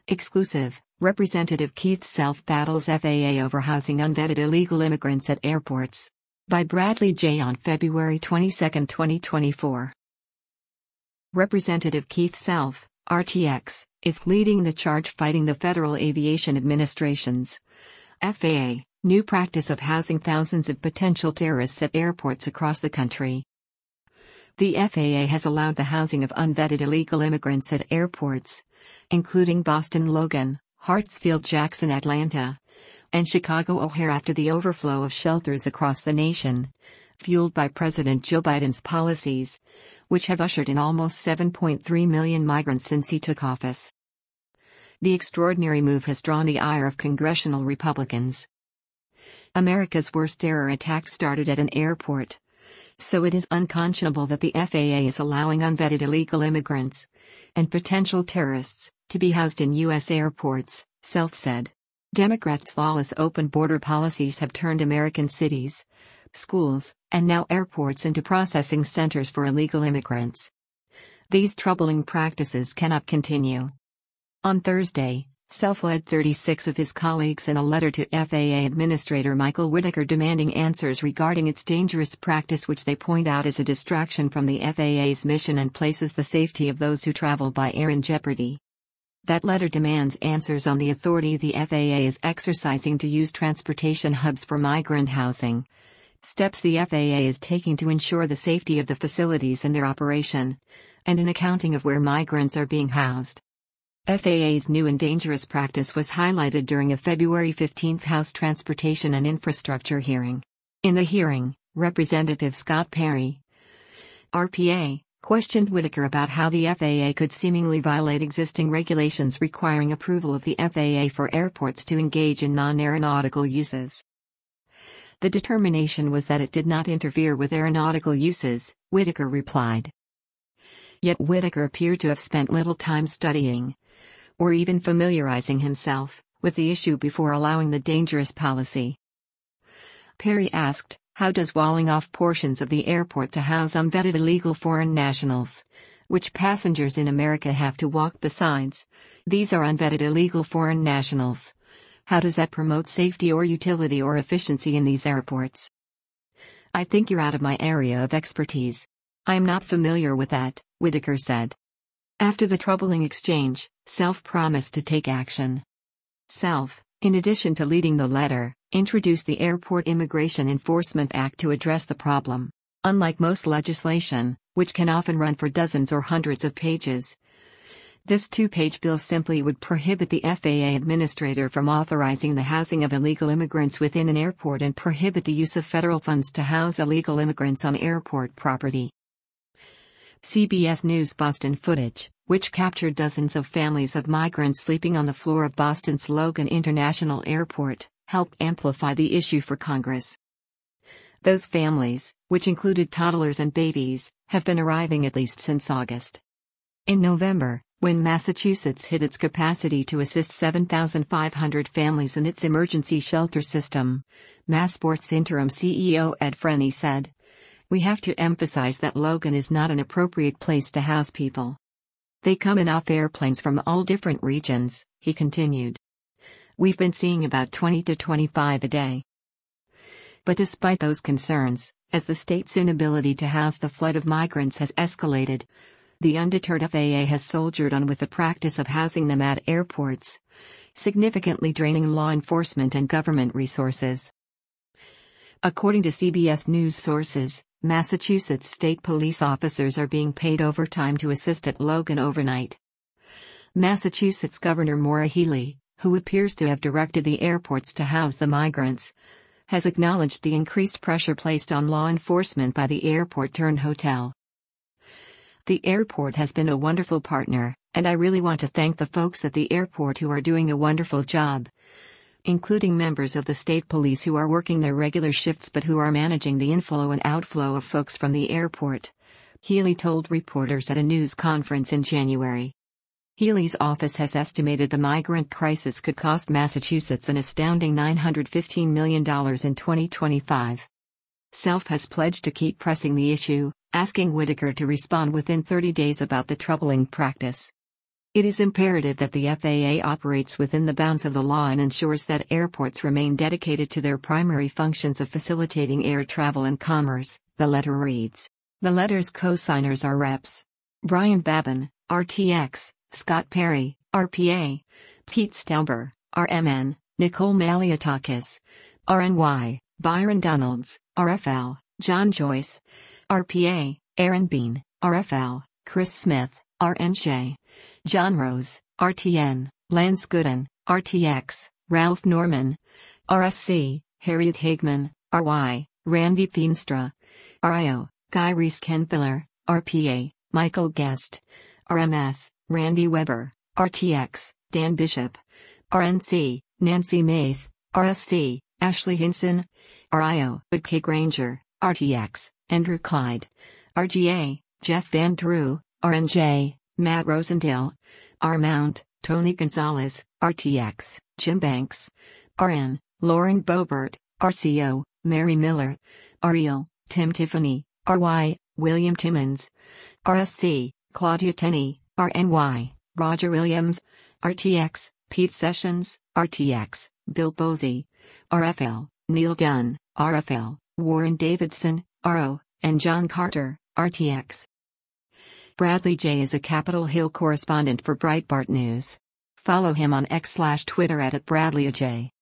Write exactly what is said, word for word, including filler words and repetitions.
Exclusive, Representative Keith Self battles F A A over housing unvetted illegal immigrants at airports. By Bradley J. on February twenty-second, twenty twenty-four. Representative Keith Self, R T X, is leading the charge fighting the Federal Aviation Administration's F A A new practice of housing thousands of potential terrorists at airports across the country. The F A A has allowed the housing of unvetted illegal immigrants at airports, including Boston Logan, Hartsfield Jackson Atlanta, and Chicago O'Hare after the overflow of shelters across the nation, fueled by President Joe Biden's policies, which have ushered in almost seven point three million migrants since he took office. The extraordinary move has drawn the ire of congressional Republicans. America's worst terror attack started at an airport, so it is unconscionable that the F A A is allowing unvetted illegal immigrants and potential terrorists to be housed in U S airports, Self said. Democrats' lawless open border policies have turned American cities, schools, and now airports into processing centers for illegal immigrants. These troubling practices cannot continue. On Thursday, Self led thirty-six of his colleagues in a letter to F A A Administrator Michael Whitaker demanding answers regarding its dangerous practice, which they point out is a distraction from the F A A's mission and places the safety of those who travel by air in jeopardy. That letter demands answers on the authority the F A A is exercising to use transportation hubs for migrant housing, steps the F A A is taking to ensure the safety of the facilities and their operation, and an accounting of where migrants are being housed. F A A's new and dangerous practice was highlighted during a February fifteenth House Transportation and Infrastructure hearing. In the hearing, Representative Scott Perry, R P A, questioned Whitaker about how the F A A could seemingly violate existing regulations requiring approval of the F A A for airports to engage in non-aeronautical uses. The determination was that it did not interfere with aeronautical uses, Whitaker replied. Yet Whitaker appeared to have spent little time studying, or even familiarizing himself, with the issue before allowing the dangerous policy. Perry asked, how does walling off portions of the airport to house unvetted illegal foreign nationals, which passengers in America have to walk besides, these are unvetted illegal foreign nationals, how does that promote safety or utility or efficiency in these airports? I think you're out of my area of expertise. I am not familiar with that, Whitaker said. After the troubling exchange, Self promised to take action. Self, in addition to leading the letter, introduced the Airport Immigration Enforcement Act to address the problem. Unlike most legislation, which can often run for dozens or hundreds of pages, this two-page bill simply would prohibit the F A A administrator from authorizing the housing of illegal immigrants within an airport and prohibit the use of federal funds to house illegal immigrants on airport property. C B S News Boston footage, which captured dozens of families of migrants sleeping on the floor of Boston's Logan International Airport, helped amplify the issue for Congress. Those families, which included toddlers and babies, have been arriving at least since August. In November, when Massachusetts hit its capacity to assist seven thousand five hundred families in its emergency shelter system, Massport's interim C E O Ed Frenny said, "We have to emphasize that Logan is not an appropriate place to house people. They come in off airplanes from all different regions," he continued. "We've been seeing about twenty to twenty-five a day." But despite those concerns, as the state's inability to house the flood of migrants has escalated, the undeterred F A A has soldiered on with the practice of housing them at airports, significantly draining law enforcement and government resources. According to C B S News sources, Massachusetts state police officers are being paid overtime to assist at Logan overnight. Massachusetts Governor Maura Healey, who appears to have directed the airports to house the migrants, has acknowledged the increased pressure placed on law enforcement by the airport-turned-hotel. "The airport has been a wonderful partner, and I really want to thank the folks at the airport who are doing a wonderful job, including members of the state police who are working their regular shifts but who are managing the inflow and outflow of folks from the airport," Healey told reporters at a news conference in January. Healey's office has estimated the migrant crisis could cost Massachusetts an astounding nine hundred fifteen million dollars in twenty twenty-five. Self has pledged to keep pressing the issue, asking Whitaker to respond within thirty days about the troubling practice. It is imperative that the F A A operates within the bounds of the law and ensures that airports remain dedicated to their primary functions of facilitating air travel and commerce, the letter reads. The letter's co-signers are Reps. Brian Babin, R T X, Scott Perry, R P A, Pete Stauber, R M N, Nicole Maliatakis, R N Y, Byron Donalds, R F L, John Joyce, R P A, Aaron Bean, R F L, Chris Smith, R N J, John Rose, R T N, Lance Gooden, R T X, Ralph Norman, R S C, Harriet Hagman, R Y, Randy Feenstra, R I O, Guy Reese-Kenfiller, R P A, Michael Guest, R M S, Randy Weber, R T X, Dan Bishop, R N C, Nancy Mays, R S C, Ashley Hinson, R I O, K Granger, R T X, Andrew Clyde, R G A, Jeff Van Drew, R N J, Matt Rosendale, R Mount, Tony Gonzalez, R T X, Jim Banks, R N, Lauren Bobert, R C O, Mary Miller, R E L, Tim Tiffany, R Y, William Timmons, R S C, Claudia Tenney, R N Y, Roger Williams, R T X, Pete Sessions, R T X, Bill Posey, R F L, Neil Dunn, R F L, Warren Davidson, R O, and John Carter, R T X. Bradley J is a Capitol Hill correspondent for Breitbart News. Follow him on X slash Twitter at, at Bradley J.